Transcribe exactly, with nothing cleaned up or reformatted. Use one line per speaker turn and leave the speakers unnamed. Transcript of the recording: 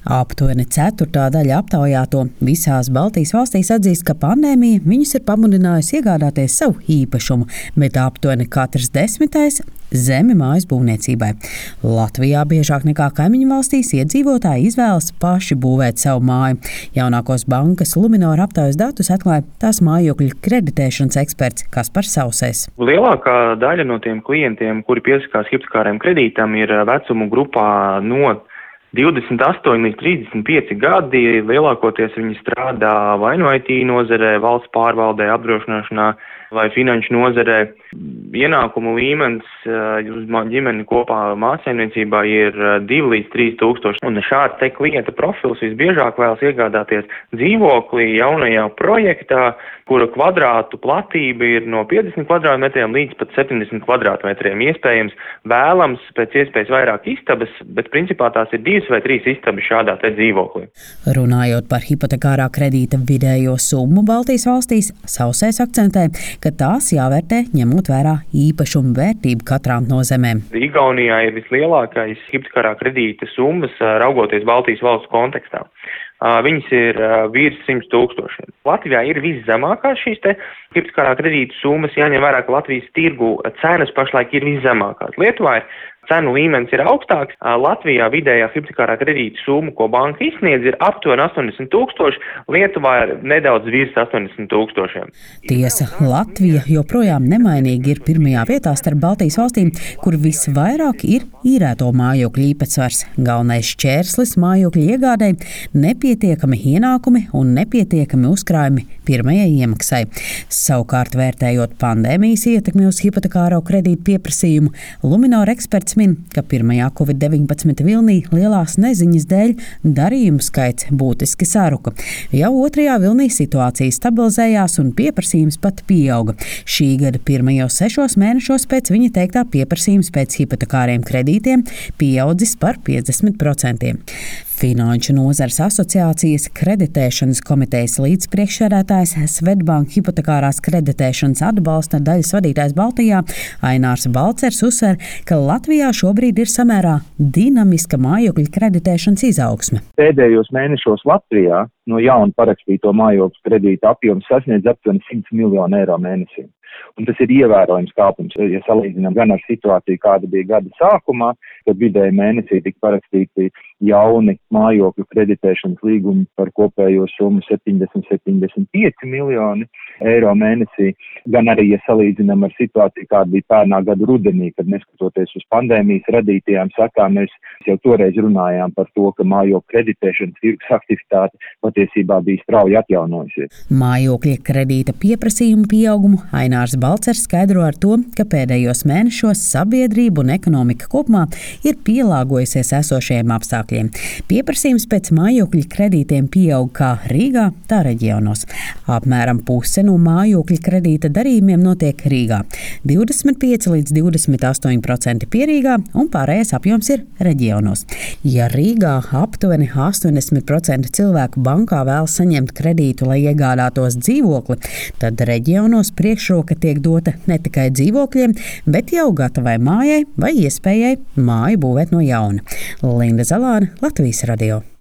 Aptuveni ceturtā daļa aptaujāto visās Baltijas valstīs atzīst, ka pandēmija viņus ir pamudinājusi iegādāties savu īpašumu, bet aptuveni katrs desmitais zemi mājas būvniecībai. Latvijā biežāk nekā kaimiņu valstīs iedzīvotāji izvēlas paši būvēt savu māju. Jaunākos bankas Luminor aptaujas datus atklāja tās mājokļu kreditēšanas eksperts Kaspars Sausais.
Lielākā daļa no tiem klientiem, kuri piesakās hipotekāriem kredītam, ir vecumu grupā no divdesmit astoņi līdz trīsdesmit pieci gadi. Lielākoties viņi strādā vai no I T nozarē, valsts pārvaldē, apdrošināšanā vai finanšu nozarē. Ienākumu līmenis uz ģimeni kopā mājasaimniecībā ir divi līdz trīs tūkstoši. Un šāds te klienta profils visbiežāk vēlas iegādāties dzīvokli jaunajā projektā, kura kvadrātu platība ir no piecdesmit kvadrātmetriem līdz pat septiņdesmit kvadrātmetriem. Iespējams, vēlams pēc iespējas vairāk istabas, bet principā tās ir divas vai trīs istabas šādā te dzīvoklī.
Runājot par hipotekārā kredīta vidējo summu Baltijas valstīs, Sausais akcentē, ka tās jāvērtē ņemot vērā īpašumu vērtību katrām no zemēm.
Igaunijā ir vislielākais hipotekārā kredīta summas, raugoties Baltijas valsts kontekstā. Viņas ir virs simts tūkstošiem. Latvijā ir viszemākās šīs te hipotekārā kredīta summas, jāņem vērā, ka Latvijas tirgu cenas pašlaik ir viszemākās. Lietuvā ir cenu līmenis ir augstāks. Latvijā vidējā hipotekārā kredīta summa, ko banka izsniedz, ir aptuveni astoņdesmit tūkstoši, Lietuvā ir nedaudz virs astoņdesmit tūkstošiem.
Tiesa, Latvija joprojām nemainīgi ir pirmajā vietā starp Baltijas valstīm, kur visvairāk ir īrēto mājokļu īpatsvars. Galvenais šķērslis mājokļu iegādei - nepietiekami ienākumi un nepietiekami uzkrājumi pirmajai iemaksai. Savukārt, vērtējot pandēmijas ietekmi uz hipotekāro kredītu pieprasījumu, Luminor eksperts min, ka pirmajā covid deviņpadsmit vilnī lielās neziņas dēļ darījumu skaits būtiski saruka. Jau otrajā vilnī situācija stabilizējās un pieprasījums pat pieauga. Šī gada pirmajos sešos mēnešos pēc viņa teiktā pieprasījums pēc hipotekāriem kredītiem pieaudzis par piecdesmit procentiem. Finanšu nozares asociācijas kreditēšanas komitejas līdzpriekšsēdētājs Swedbank hipotekārās kreditēšanas atbalsta daļas vadītājs Baltijā Ainārs Balcers uzsver, ka Latvijā šobrīd ir samērā dinamiska mājokļu kreditēšanas izaugsme.
Pēdējos mēnešos Latvijā no jauna parakstīto mājokļu kredīta apjoms sasniedz aptuveni simts miljonu eiro mēnesī. Un tas ir ievērojams kāpums, ja salīdzinām gan ar situāciju, kāda bija gada sākumā, kad vidēji mēnesī tika parakstīti jauni mājokļu kreditēšanas līgumi par kopējo summu septiņdesmit līdz septiņdesmit pieci miljoni eiro mēnesī, gan arī, ja salīdzinām ar situāciju, kāda bija pērnā gada rudenī, kad neskatoties uz pandēmijas radītajām sakām, mēs jau toreiz runājām par to, ka mājokļu kreditēšanas tirgus aktivitāte patiesībā bija strauji atjaunojusies.
Mājokļa kredīta pieprasījumu pieaugumu Ainārs Balcers skaidro ar to, ka pēdējos mēnešos sabiedrība un ekonomika kopumā ir pielāgojusies esošajiem apstākļiem. Pieprasījums pēc mājokļu kredītiem pieaug kā Rīgā, tā reģionos. Apmēram puse no mājokļu kredīta darījumiem notiek Rīgā. divdesmit pieci līdz divdesmit astoņi procenti pierīgā un pārējais apjoms ir reģionos. Ja Rīgā aptuveni astoņdesmit procenti cilvēku bankā vēl saņemt kredītu, lai iegādātos dzīvokli, tad reģionos priekšroka tiek dota ne tikai dzīvokļiem, bet jau gatavai mājai vai iespējai māju būvēt no jauna. Linda Zalāne, Latvijas radio.